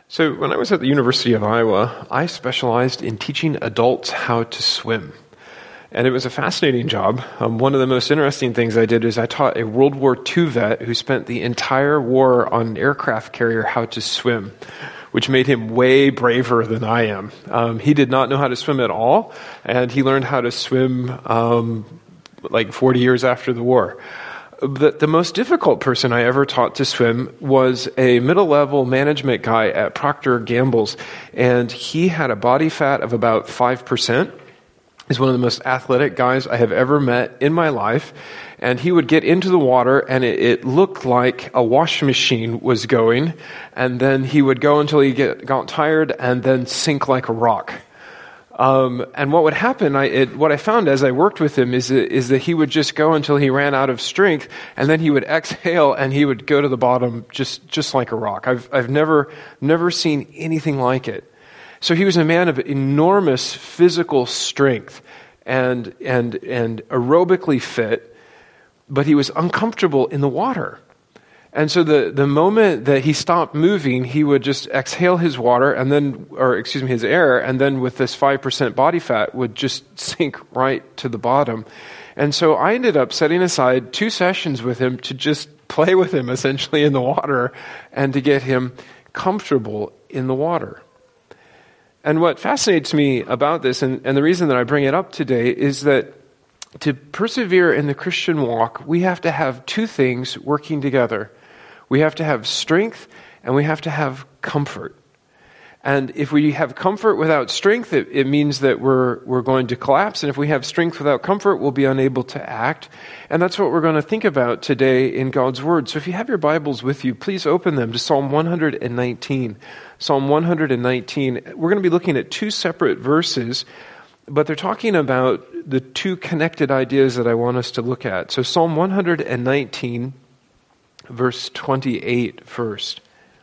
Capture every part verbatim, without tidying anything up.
So when I was at the University of Iowa, I specialized in teaching adults how to swim. And it was a fascinating job. Um, one of the most interesting things I did is I taught a World War Two vet who spent the entire war on an aircraft carrier how to swim, which made him way braver than I am. Um, he did not know how to swim at all, and he learned how to swim um, like forty years after the war. The, the most difficult person I ever taught to swim was a middle-level management guy at Procter and Gamble's, and he had a body fat of about five percent. He's one of the most athletic guys I have ever met in my life, and he would get into the water, and it, it looked like a washing machine was going, and then he would go until he get, got tired, and then sink like a rock. Um, and what would happen, I, it, what I found as I worked with him is that, is that he would just go until he ran out of strength, and then he would exhale and he would go to the bottom just, just like a rock. I've, I've never, never seen anything like it. So he was a man of enormous physical strength and, and, and aerobically fit, but he was uncomfortable in the water. And so the, the moment that he stopped moving, he would just exhale his water and then, or excuse me, his air, and then with this five percent body fat would just sink right to the bottom. And so I ended up setting aside two sessions with him to just play with him essentially in the water and to get him comfortable in the water. And what fascinates me about this, and, and the reason that I bring it up today, is that to persevere in the Christian walk, we have to have two things working together. We have to have strength and we have to have comfort. And if we have comfort without strength, it, it means that we're we're going to collapse. And if we have strength without comfort, we'll be unable to act. And that's what we're going to think about today in God's Word. So if you have your Bibles with you, please open them to Psalm one hundred nineteen. Psalm one hundred nineteen. We're going to be looking at two separate verses, but they're talking about the two connected ideas that I want us to look at. So Psalm one hundred nineteen, verse twenty-eight first.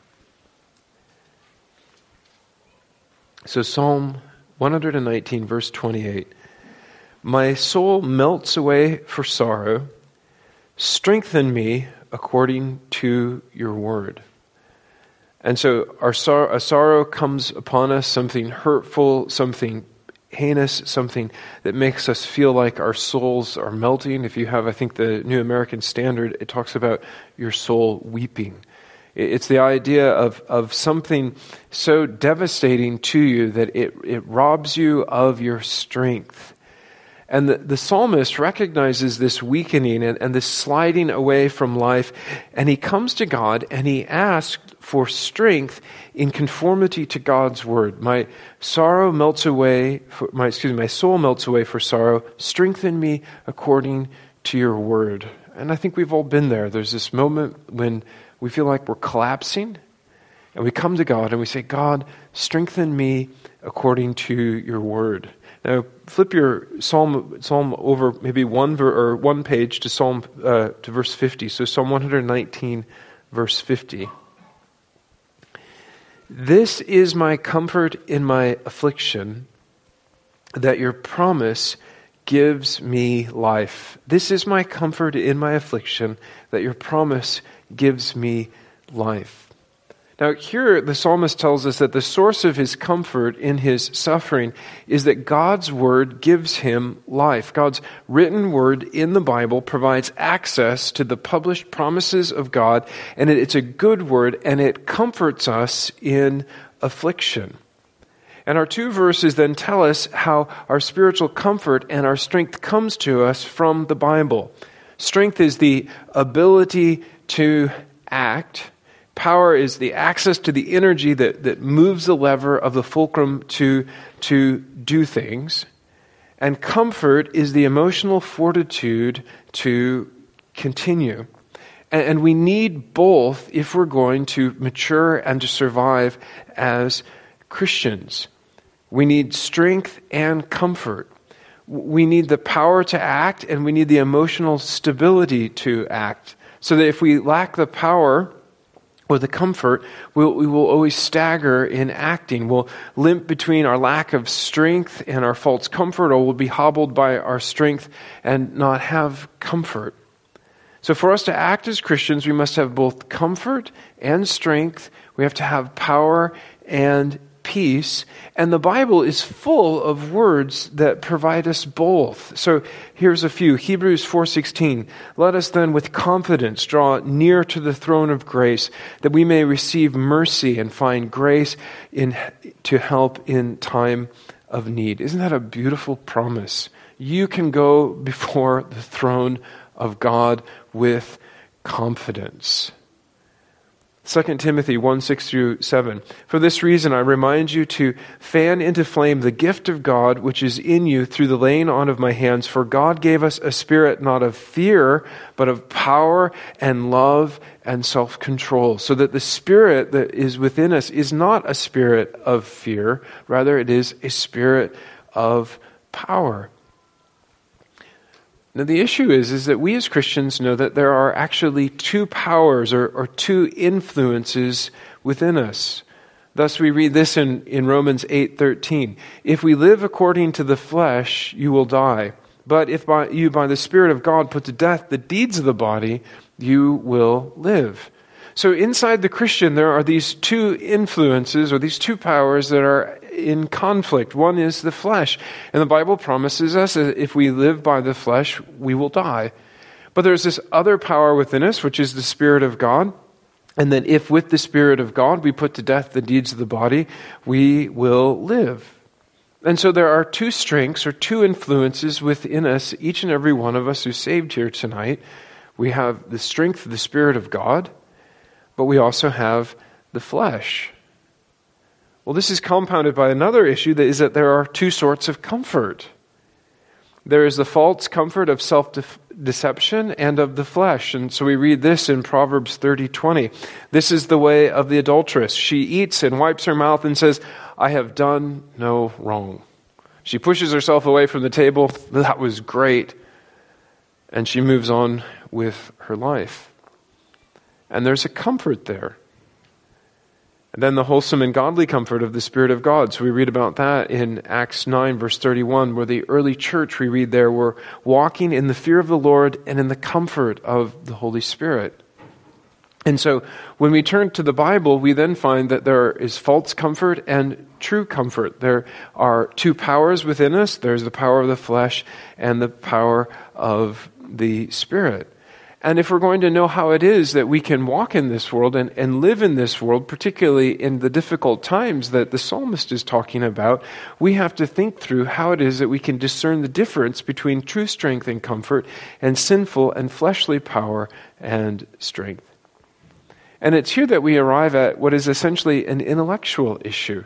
So Psalm one hundred nineteen, verse twenty-eight. My soul melts away for sorrow. Strengthen me according to your word. And so our sor- a sorrow comes upon us, something hurtful, something heinous, something that makes us feel like our souls are melting. If you have, I think, the New American Standard, it talks about your soul weeping. It's the idea of, of something so devastating to you that it, it robs you of your strength. And the, the psalmist recognizes this weakening and, and this sliding away from life, and he comes to God and he asks for strength in conformity to God's word. My sorrow melts away, for, my excuse me, my soul melts away for sorrow. Strengthen me according to your word. And I think we've all been there. There's this moment when we feel like we're collapsing, and we come to God and we say, God, strengthen me according to your word. Now, flip your psalm psalm over maybe one ver, or one page to Psalm uh, to verse fifty. So Psalm one hundred nineteen, verse fifty. This is my comfort in my affliction, that your promise gives me life. This is my comfort in my affliction, that your promise gives me life. Now here the psalmist tells us that the source of his comfort in his suffering is that God's word gives him life. God's written word in the Bible provides access to the published promises of God, and it's a good word, and it comforts us in affliction. And our two verses then tell us how our spiritual comfort and our strength comes to us from the Bible. Strength is the ability to act. Power is the access to the energy that, that moves the lever of the fulcrum to, to do things. And comfort is the emotional fortitude to continue. And, and we need both if we're going to mature and to survive as Christians. We need strength and comfort. We need the power to act, and we need the emotional stability to act. So that if we lack the power or the comfort, we'll, we will always stagger in acting. We'll limp between our lack of strength and our false comfort, or we'll be hobbled by our strength and not have comfort. So for us to act as Christians, we must have both comfort and strength. We have to have power and peace. And the Bible is full of words that provide us both. So here's a few. Hebrews four sixteen. Let us then with confidence draw near to the throne of grace, that we may receive mercy and find grace in to help in time of need. Isn't that a beautiful promise? You can go before the throne of God with confidence. Second Timothy one, six through seven. For this reason I remind you to fan into flame the gift of God which is in you through the laying on of my hands. For God gave us a spirit not of fear, but of power and love and self-control. So that the spirit that is within us is not a spirit of fear. Rather, it is a spirit of power. Now the issue is, is that we as Christians know that there are actually two powers or, or two influences within us. Thus we read this in, in Romans eight thirteen. If we live according to the flesh, you will die. But if by, you by the Spirit of God put to death the deeds of the body, you will live. So inside the Christian, there are these two influences or these two powers that are in conflict. One is the flesh. And the Bible promises us that if we live by the flesh, we will die. But there's this other power within us, which is the Spirit of God. And that if with the Spirit of God we put to death the deeds of the body, we will live. And so there are two strengths or two influences within us, each and every one of us who's saved here tonight. We have the strength of the Spirit of God, but we also have the flesh. Well, this is compounded by another issue, that is that there are two sorts of comfort. There is the false comfort of self-deception and of the flesh. And so we read this in Proverbs thirty twenty. This is the way of the adulteress. She eats and wipes her mouth and says, I have done no wrong. She pushes herself away from the table. That was great. And she moves on with her life. And there's a comfort there. And then the wholesome and godly comfort of the Spirit of God. So we read about that in Acts nine, verse thirty-one, where the early church, we read there, were walking in the fear of the Lord and in the comfort of the Holy Spirit. And so when we turn to the Bible, we then find that there is false comfort and true comfort. There are two powers within us. There's the power of the flesh and the power of the Spirit. And if we're going to know how it is that we can walk in this world and, and live in this world, particularly in the difficult times that the psalmist is talking about, we have to think through how it is that we can discern the difference between true strength and comfort and sinful and fleshly power and strength. And it's here that we arrive at what is essentially an intellectual issue.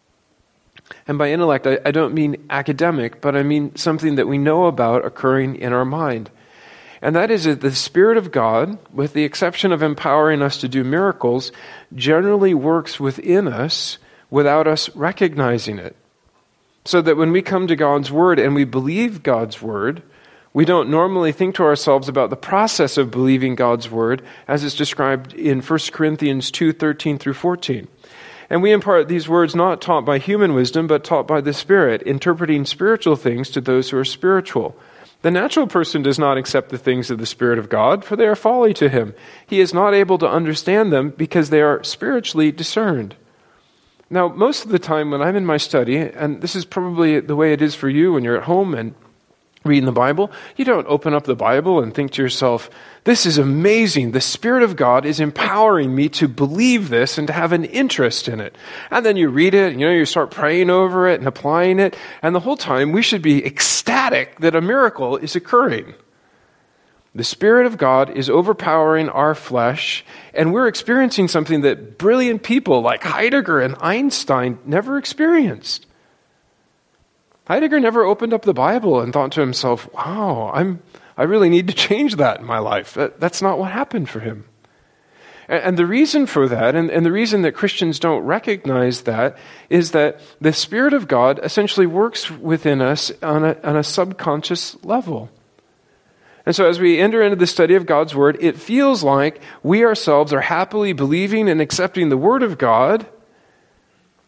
And by intellect, I, I don't mean academic, but I mean something that we know about occurring in our mind. And that is that the Spirit of God, with the exception of empowering us to do miracles, generally works within us without us recognizing it. So that when we come to God's Word and we believe God's Word, we don't normally think to ourselves about the process of believing God's Word as it's described in First Corinthians two, thirteen through fourteen. And we impart these words not taught by human wisdom, but taught by the Spirit, interpreting spiritual things to those who are spiritual. The natural person does not accept the things of the Spirit of God, for they are folly to him. He is not able to understand them because they are spiritually discerned. Now, most of the time when I'm in my study, and this is probably the way it is for you when you're at home and reading the Bible, you don't open up the Bible and think to yourself, this is amazing. The Spirit of God is empowering me to believe this and to have an interest in it. And then you read it, and, you know, you start praying over it and applying it. And the whole time we should be ecstatic that a miracle is occurring. The Spirit of God is overpowering our flesh, and we're experiencing something that brilliant people like Heidegger and Einstein never experienced. Heidegger never opened up the Bible and thought to himself, wow, I'm, I really need to change that in my life. That, that's not what happened for him. And, and the reason for that, and, and the reason that Christians don't recognize that, is that the Spirit of God essentially works within us on a, on a subconscious level. And so as we enter into the study of God's Word, it feels like we ourselves are happily believing and accepting the Word of God,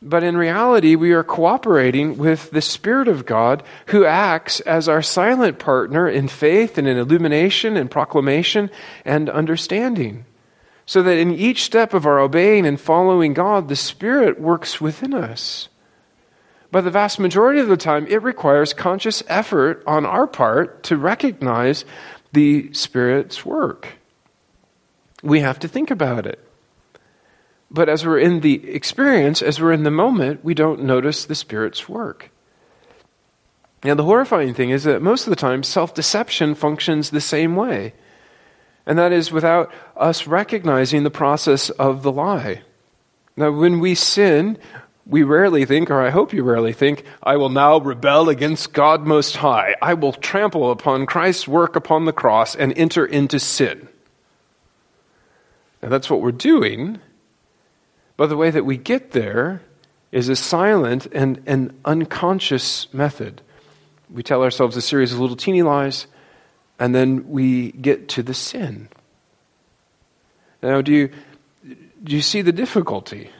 But in reality, we are cooperating with the Spirit of God, who acts as our silent partner in faith and in illumination and proclamation and understanding. So that in each step of our obeying and following God, the Spirit works within us. But the vast majority of the time, it requires conscious effort on our part to recognize the Spirit's work. We have to think about it. But as we're in the experience, as we're in the moment, we don't notice the Spirit's work. Now, the horrifying thing is that most of the time, self-deception functions the same way. And that is without us recognizing the process of the lie. Now, when we sin, we rarely think, or I hope you rarely think, I will now rebel against God Most High. I will trample upon Christ's work upon the cross and enter into sin. Now, that's what we're doing. But the way that we get there is a silent and an unconscious method. We tell ourselves a series of little teeny lies, and then we get to the sin. Now, do you, do you see the difficulty?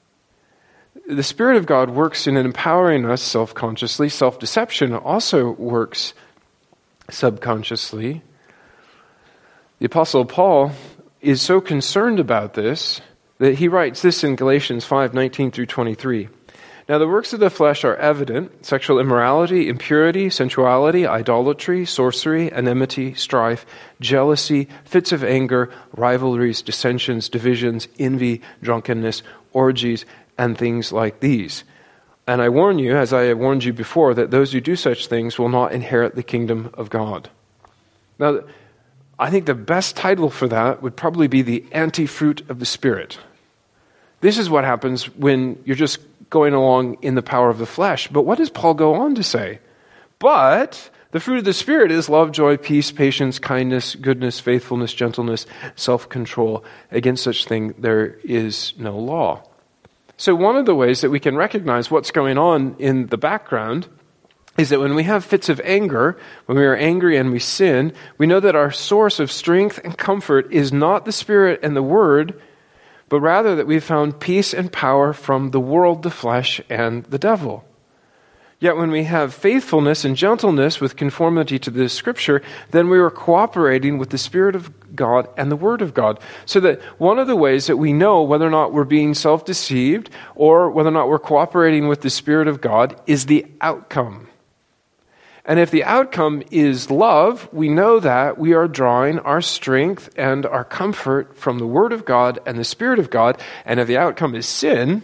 The Spirit of God works in empowering us self-consciously. Self-deception also works subconsciously. The Apostle Paul is so concerned about this that he writes this in Galatians five, nineteen through twenty-three. Now the works of the flesh are evident: sexual immorality, impurity, sensuality, idolatry, sorcery, enmity, strife, jealousy, fits of anger, rivalries, dissensions, divisions, envy, drunkenness, orgies, and things like these. And I warn you, as I have warned you before, that those who do such things will not inherit the kingdom of God. Now, I think the best title for that would probably be the anti-fruit of the Spirit. This is what happens when you're just going along in the power of the flesh. But what does Paul go on to say? But the fruit of the Spirit is love, joy, peace, patience, kindness, goodness, faithfulness, gentleness, self-control. Against such thing there is no law. So one of the ways that we can recognize what's going on in the background is that when we have fits of anger, when we are angry and we sin, we know that our source of strength and comfort is not the Spirit and the Word, but rather that we've found peace and power from the world, the flesh, and the devil. Yet when we have faithfulness and gentleness with conformity to the Scripture, then we are cooperating with the Spirit of God and the Word of God. So that one of the ways that we know whether or not we're being self-deceived or whether or not we're cooperating with the Spirit of God is the outcome. And if the outcome is love, we know that we are drawing our strength and our comfort from the Word of God and the Spirit of God. And if the outcome is sin,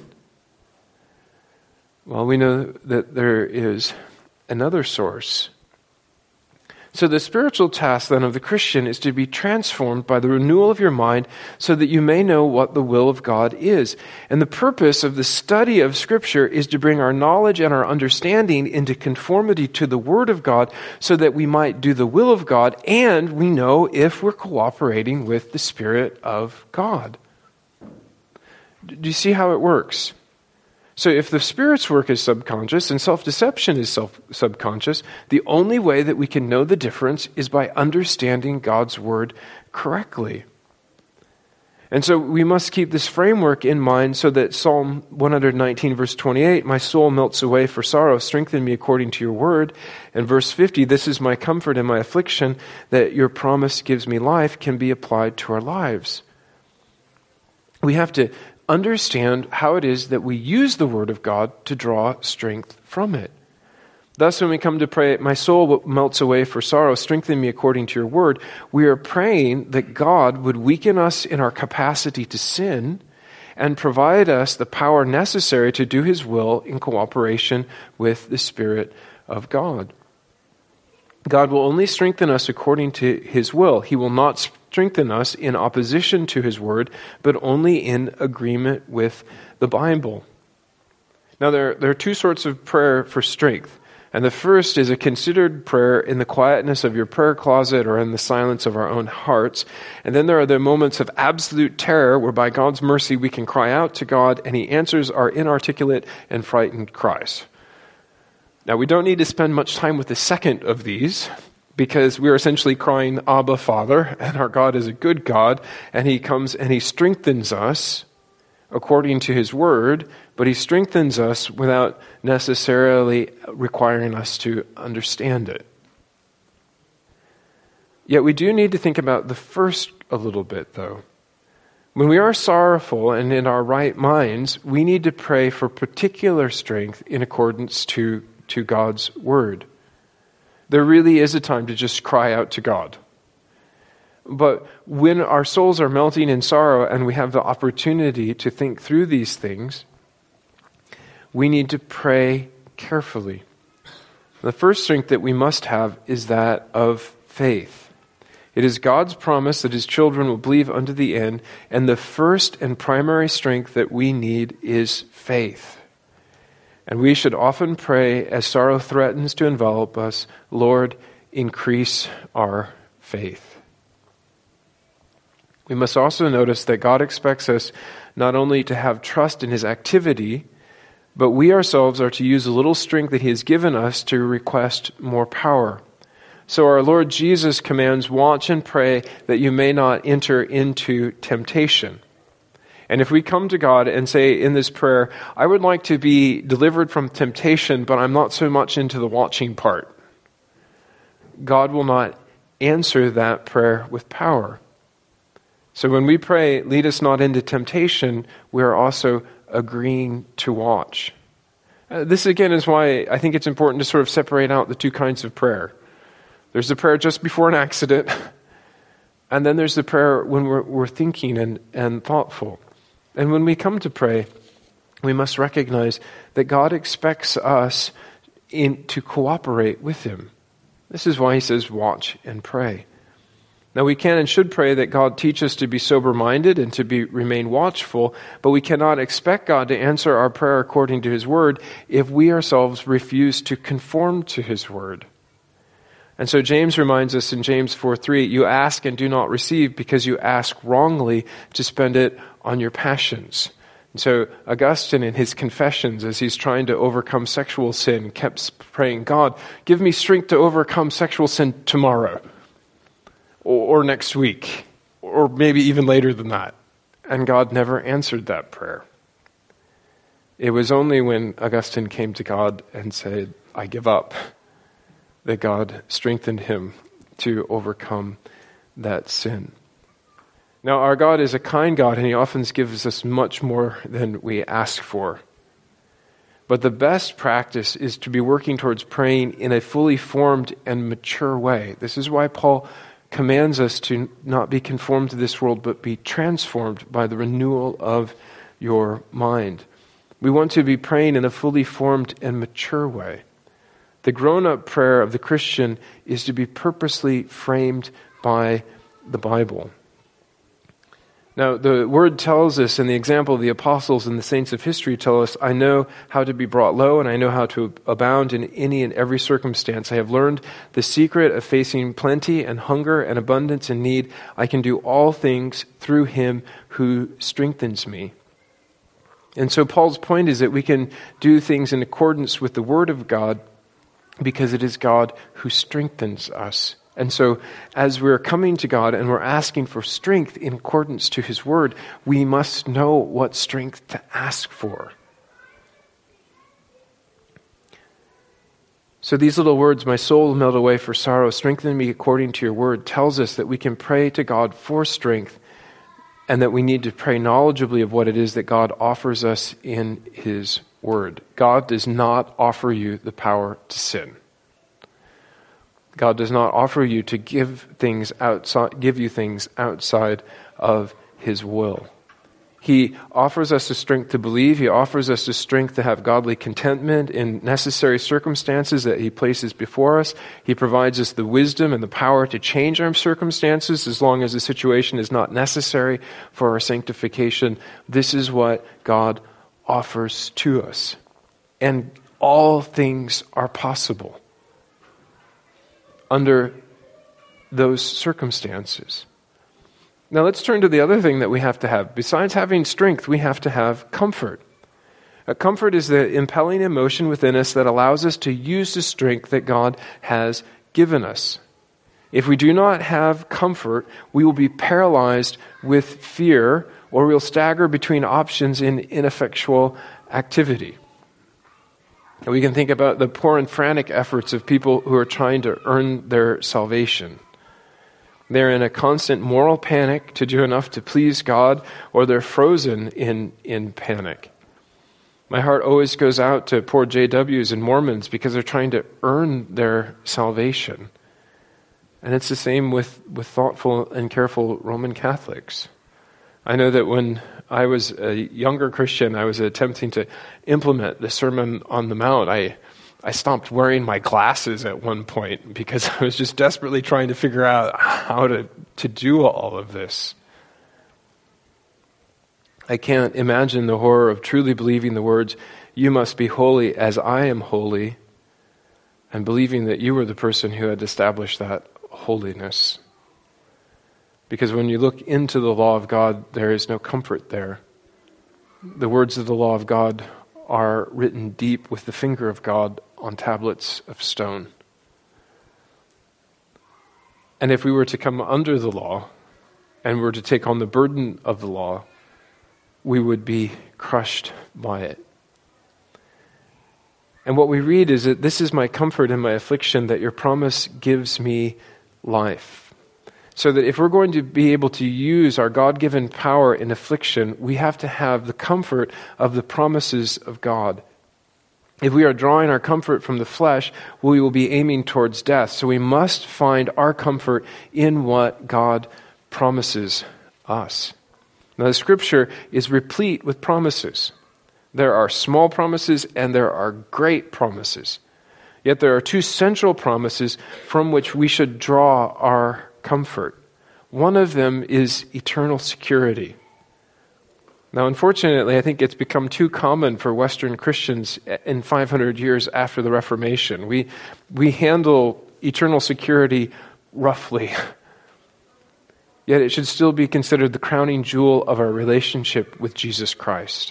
well, we know that there is another source. So the spiritual task then of the Christian is to be transformed by the renewal of your mind so that you may know what the will of God is. And the purpose of the study of Scripture is to bring our knowledge and our understanding into conformity to the Word of God so that we might do the will of God and we know if we're cooperating with the Spirit of God. Do you see how it works? So if the Spirit's work is subconscious and self-deception is self subconscious, the only way that we can know the difference is by understanding God's Word correctly. And so we must keep this framework in mind so that Psalm one nineteen verse twenty-eight, my soul melts away for sorrow, strengthen me according to your word. And verse fifty, this is my comfort in my affliction, that your promise gives me life, can be applied to our lives. We have to understand how it is that we use the Word of God to draw strength from it. Thus, when we come to pray, my soul melts away for sorrow, strengthen me according to your word, we are praying that God would weaken us in our capacity to sin and provide us the power necessary to do his will in cooperation with the Spirit of God. God will only strengthen us according to his will. He will not strengthen us in opposition to his word, but only in agreement with the Bible. Now, there, there are two sorts of prayer for strength. And the first is a considered prayer in the quietness of your prayer closet or in the silence of our own hearts. And then there are the moments of absolute terror where by God's mercy we can cry out to God and he answers our inarticulate and frightened cries. Now, we don't need to spend much time with the second of these because we're essentially crying, Abba, Father, and our God is a good God, and he comes and he strengthens us according to his word, but he strengthens us without necessarily requiring us to understand it. Yet we do need to think about the first a little bit, though. When we are sorrowful and in our right minds, we need to pray for particular strength in accordance to, to God's word. There really is a time to just cry out to God. But when our souls are melting in sorrow and we have the opportunity to think through these things, we need to pray carefully. The first strength that we must have is that of faith. It is God's promise that his children will believe unto the end, and the first and primary strength that we need is faith. And we should often pray as sorrow threatens to envelop us, Lord, increase our faith. We must also notice that God expects us not only to have trust in his activity, but we ourselves are to use a little strength that he has given us to request more power. So our Lord Jesus commands, watch and pray that you may not enter into temptation. And if we come to God and say in this prayer, I would like to be delivered from temptation, but I'm not so much into the watching part, God will not answer that prayer with power. So when we pray, lead us not into temptation, we are also agreeing to watch. Uh, this again is why I think it's important to sort of separate out the two kinds of prayer. There's the prayer just before an accident, and then there's the prayer when we're, we're thinking and, and thoughtful. And when we come to pray, we must recognize that God expects us in, to cooperate with him. This is why he says, watch and pray. Now we can and should pray that God teach us to be sober-minded and to be remain watchful, but we cannot expect God to answer our prayer according to his word if we ourselves refuse to conform to his word. And so James reminds us in James four three, you ask and do not receive because you ask wrongly to spend it on your passions. And so Augustine in his Confessions, as he's trying to overcome sexual sin, kept praying, God, give me strength to overcome sexual sin tomorrow, or, or next week, or maybe even later than that. And God never answered that prayer. It was only when Augustine came to God and said, I give up, that God strengthened him to overcome that sin. Now, our God is a kind God, and he often gives us much more than we ask for. But the best practice is to be working towards praying in a fully formed and mature way. This is why Paul commands us to not be conformed to this world, but be transformed by the renewal of your mind. We want to be praying in a fully formed and mature way. The grown-up prayer of the Christian is to be purposely framed by the Bible. Now, the word tells us, and the example of the apostles and the saints of history tell us, I know how to be brought low, and I know how to abound in any and every circumstance. I have learned the secret of facing plenty and hunger and abundance and need. I can do all things through him who strengthens me. And so Paul's point is that we can do things in accordance with the word of God, because it is God who strengthens us. And so as we're coming to God and we're asking for strength in accordance to his word, we must know what strength to ask for. So these little words, my soul will melt away for sorrow, strengthen me according to your word, tells us that we can pray to God for strength and that we need to pray knowledgeably of what it is that God offers us in his word. God does not offer you the power to sin. God does not offer you to give things outside, give you things outside of his will. He offers us the strength to believe. He offers us the strength to have godly contentment in necessary circumstances that he places before us. He provides us the wisdom and the power to change our circumstances as long as the situation is not necessary for our sanctification. This is what God offers to us. And all things are possible under those circumstances. Now let's turn to the other thing that we have to have. Besides having strength, we have to have comfort. A comfort is the impelling emotion within us that allows us to use the strength that God has given us. If we do not have comfort, we will be paralyzed with fear or we'll stagger between options in ineffectual activity. And we can think about the poor and frantic efforts of people who are trying to earn their salvation. They're in a constant moral panic to do enough to please God, or they're frozen in, in panic. My heart always goes out to poor J Ws and Mormons because they're trying to earn their salvation. And it's the same with, with thoughtful and careful Roman Catholics. I know that when I was a younger Christian, I was attempting to implement the Sermon on the Mount. I I stopped wearing my glasses at one point because I was just desperately trying to figure out how to, to do all of this. I can't imagine the horror of truly believing the words, "You must be holy as I am holy," and believing that you were the person who had established that holiness. Because when you look into the law of God, there is no comfort there. The words of the law of God are written deep with the finger of God on tablets of stone. And if we were to come under the law and were to take on the burden of the law, we would be crushed by it. And what we read is that this is my comfort in my affliction, that your promise gives me life. So that if we're going to be able to use our God-given power in affliction, we have to have the comfort of the promises of God. If we are drawing our comfort from the flesh, we will be aiming towards death. So we must find our comfort in what God promises us. Now, the Scripture is replete with promises. There are small promises and there are great promises. Yet there are two central promises from which we should draw our comfort. One of them is eternal security. Now, unfortunately, I think it's become too common for Western Christians in five hundred years after the Reformation. We, we handle eternal security roughly. Yet it should still be considered the crowning jewel of our relationship with Jesus Christ.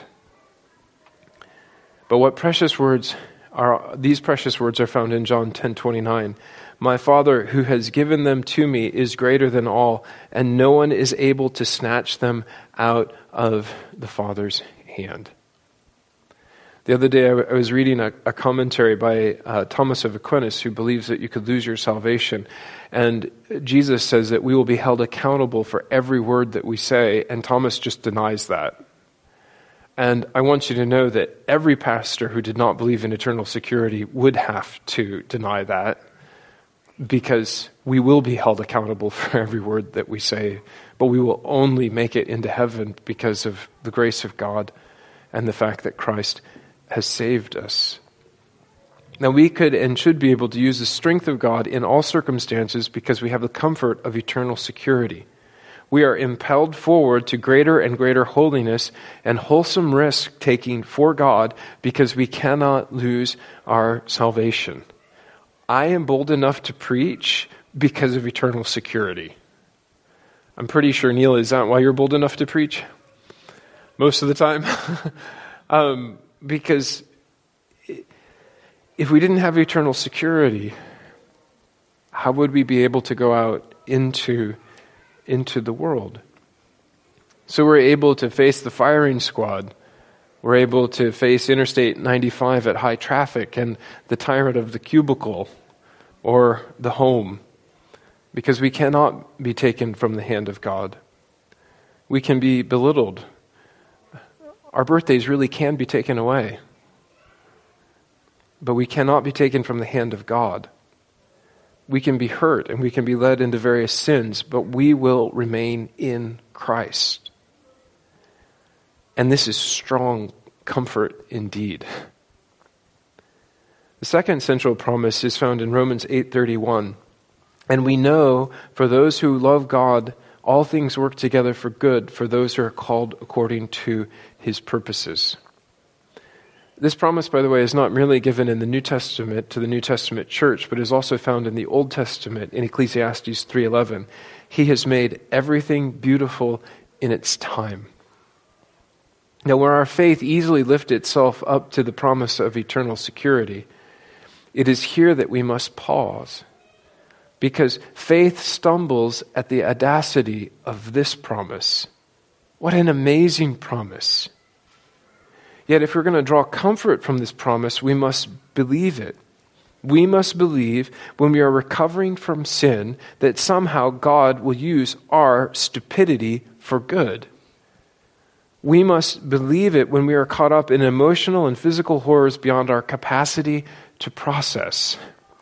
But what precious words are, these precious words are found in John ten twenty-nine. My Father who has given them to me is greater than all, and no one is able to snatch them out of the Father's hand. The other day I was reading a, a commentary by uh, Thomas of Aquinas, who believes that you could lose your salvation. And Jesus says that we will be held accountable for every word that we say, and Thomas just denies that. And I want you to know that every pastor who did not believe in eternal security would have to deny that, because we will be held accountable for every word that we say, but we will only make it into heaven because of the grace of God and the fact that Christ has saved us. Now, we could and should be able to use the strength of God in all circumstances because we have the comfort of eternal security. We are impelled forward to greater and greater holiness and wholesome risk-taking for God because we cannot lose our salvation. I am bold enough to preach because of eternal security. I'm pretty sure, Neil, is that why you're bold enough to preach? Most of the time? um, because if we didn't have eternal security, how would we be able to go out into, into the world? So we're able to face the firing squad. We're able to face Interstate ninety-five at high traffic and the tyrant of the cubicle or the home, because we cannot be taken from the hand of God. We can be belittled. Our birthdays really can be taken away, but we cannot be taken from the hand of God. We can be hurt and we can be led into various sins, but we will remain in Christ. And this is strong comfort indeed. The second central promise is found in Romans eight thirty-one. And we know for those who love God, all things work together for good for those who are called according to his purposes. This promise, by the way, is not merely given in the New Testament to the New Testament church, but is also found in the Old Testament in Ecclesiastes three eleven. He has made everything beautiful in its time. Now, where our faith easily lifts itself up to the promise of eternal security, it is here that we must pause, because faith stumbles at the audacity of this promise. What an amazing promise. Yet if we're going to draw comfort from this promise, we must believe it. We must believe when we are recovering from sin that somehow God will use our stupidity for good. We must believe it when we are caught up in emotional and physical horrors beyond our capacity to process.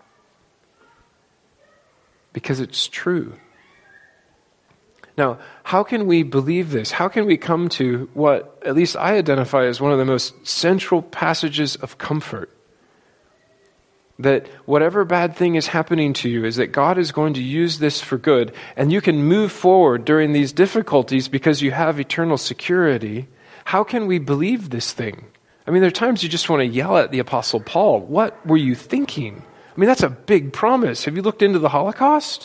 Because it's true. Now, how can we believe this? How can we come to what at least I identify as one of the most central passages of comfort? That whatever bad thing is happening to you is that God is going to use this for good, and you can move forward during these difficulties because you have eternal security. How can we believe this thing? I mean, there are times you just want to yell at the Apostle Paul. What were you thinking? I mean, that's a big promise. Have you looked into the Holocaust?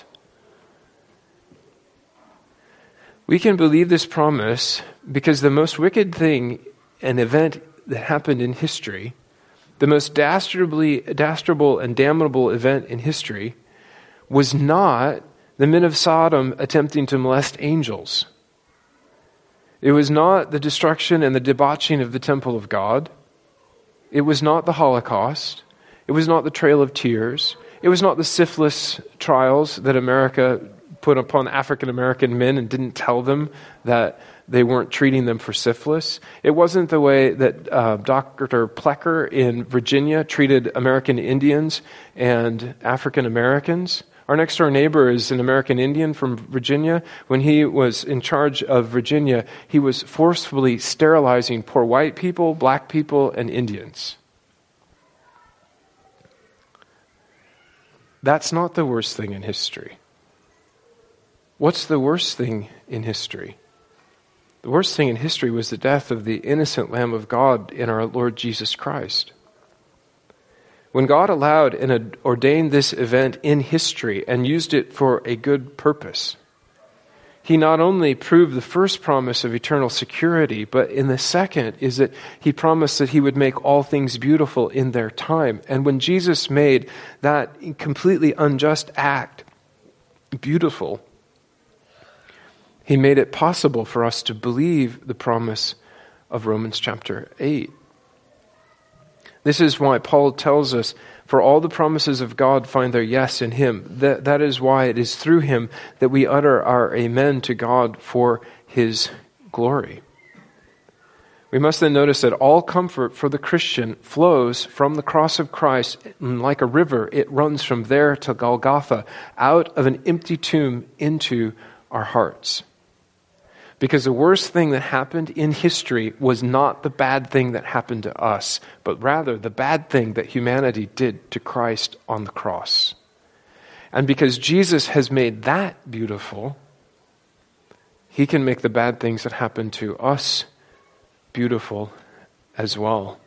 We can believe this promise because the most wicked thing, an event that happened in history, the most dastardly, dastardly and damnable event in history, was not the men of Sodom attempting to molest angels. It was not the destruction and the debauching of the temple of God. It was not the Holocaust. It was not the Trail of Tears. It was not the syphilis trials that America put upon African American men and didn't tell them that they weren't treating them for syphilis. It wasn't the way that uh, Doctor Plecker in Virginia treated American Indians and African Americans. Our next door neighbor is an American Indian from Virginia. When he was in charge of Virginia, he was forcefully sterilizing poor white people, black people, and Indians. That's not the worst thing in history. What's the worst thing in history? The worst thing in history was the death of the innocent Lamb of God in our Lord Jesus Christ. When God allowed and ordained this event in history and used it for a good purpose, He not only proved the first promise of eternal security, but in the second is that He promised that He would make all things beautiful in their time. And when Jesus made that completely unjust act beautiful, He made it possible for us to believe the promise of Romans chapter eight. This is why Paul tells us, for all the promises of God find their yes in Him. That, that is why it is through Him that we utter our amen to God for His glory. We must then notice that all comfort for the Christian flows from the cross of Christ. Like a river, it runs from there to Golgotha, out of an empty tomb into our hearts. Because the worst thing that happened in history was not the bad thing that happened to us, but rather the bad thing that humanity did to Christ on the cross. And because Jesus has made that beautiful, He can make the bad things that happen to us beautiful as well.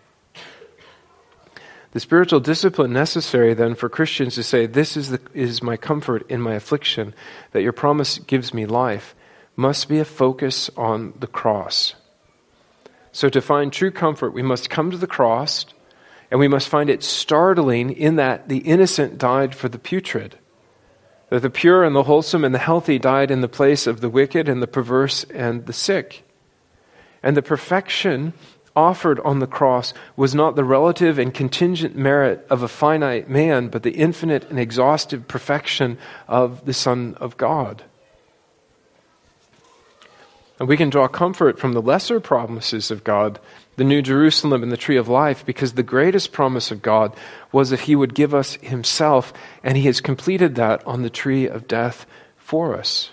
The spiritual discipline necessary then for Christians to say, this is, the, is my comfort in my affliction, that your promise gives me life, must be a focus on the cross. So to find true comfort, we must come to the cross, and we must find it startling in that the innocent died for the putrid. That the pure and the wholesome and the healthy died in the place of the wicked and the perverse and the sick. And the perfection offered on the cross was not the relative and contingent merit of a finite man, but the infinite and exhaustive perfection of the Son of God. And we can draw comfort from the lesser promises of God, the New Jerusalem and the tree of life, because the greatest promise of God was that He would give us Himself, and He has completed that on the tree of death for us.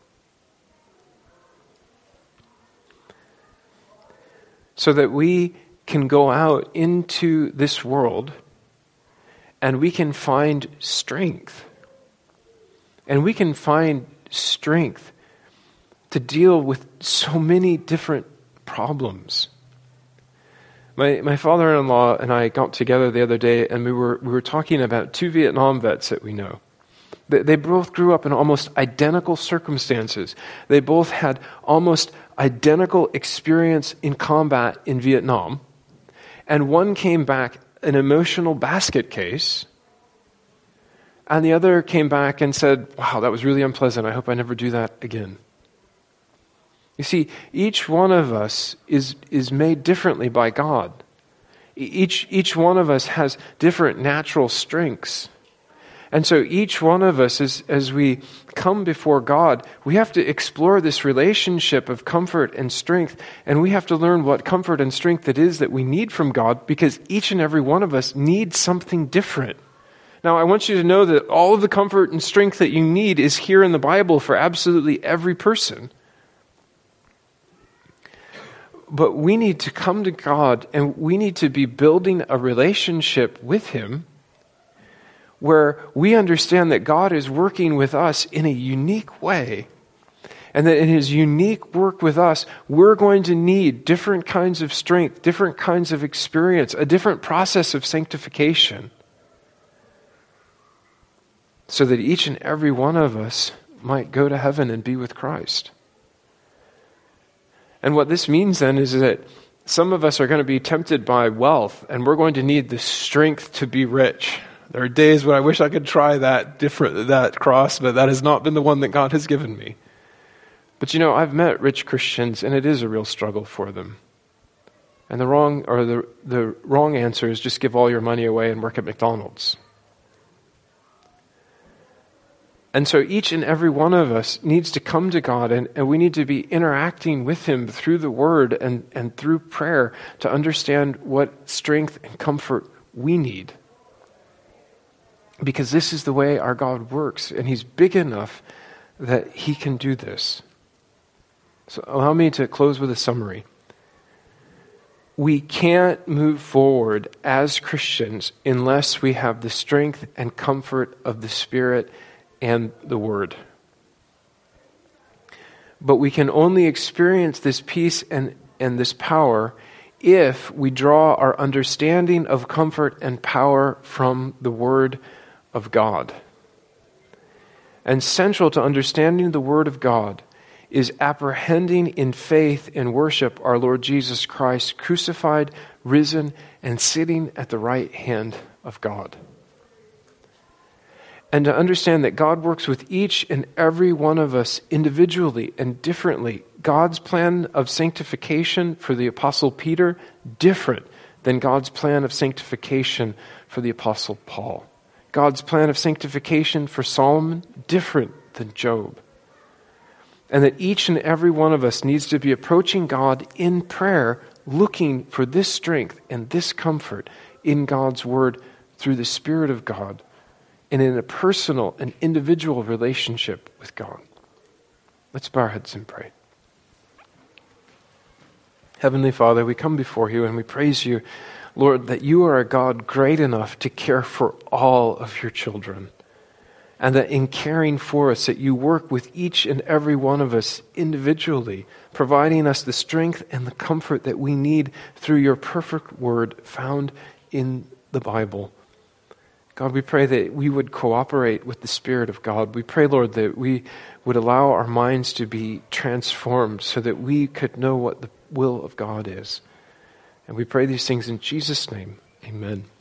So that we can go out into this world and we can find strength. And we can find strength to deal with so many different problems. My my father-in-law and I got together the other day, and we were we were talking about two Vietnam vets that we know. They, they both grew up in almost identical circumstances. They both had almost identical experience in combat in Vietnam, and one came back an emotional basket case, and the other came back and said, "Wow, that was really unpleasant. I hope I never do that again." You see, each one of us is, is made differently by God. Each, each one of us has different natural strengths. And so each one of us, as, as we come before God, we have to explore this relationship of comfort and strength, and we have to learn what comfort and strength it is that we need from God, because each and every one of us needs something different. Now, I want you to know that all of the comfort and strength that you need is here in the Bible for absolutely every person. But we need to come to God, and we need to be building a relationship with Him where we understand that God is working with us in a unique way. And that in His unique work with us, we're going to need different kinds of strength, different kinds of experience, a different process of sanctification, so that each and every one of us might go to heaven and be with Christ. And what this means then is that some of us are going to be tempted by wealth, and we're going to need the strength to be rich. There are days when I wish I could try that different, that cross, but that has not been the one that God has given me. But you know, I've met rich Christians, and it is a real struggle for them. And the wrong, or the, the wrong answer is just give all your money away and work at McDonald's. And so each and every one of us needs to come to God, and, and we need to be interacting with Him through the Word and, and through prayer to understand what strength and comfort we need. Because this is the way our God works, and He's big enough that He can do this. So allow me to close with a summary. We can't move forward as Christians unless we have the strength and comfort of the Spirit and the Word. But we can only experience this peace and, and this power if we draw our understanding of comfort and power from the Word of God. And central to understanding the Word of God is apprehending in faith and worship our Lord Jesus Christ, crucified, risen, and sitting at the right hand of God. And to understand that God works with each and every one of us individually and differently. God's plan of sanctification for the Apostle Peter, different than God's plan of sanctification for the Apostle Paul. God's plan of sanctification for Solomon, different than Job. And that each and every one of us needs to be approaching God in prayer, looking for this strength and this comfort in God's Word through the Spirit of God, and in a personal and individual relationship with God. Let's bow our heads and pray. Heavenly Father, we come before You and we praise You, Lord, that You are a God great enough to care for all of Your children. And that in caring for us, that You work with each and every one of us individually, providing us the strength and the comfort that we need through Your perfect Word found in the Bible. God, we pray that we would cooperate with the Spirit of God. We pray, Lord, that we would allow our minds to be transformed so that we could know what the will of God is. And we pray these things in Jesus' name. Amen.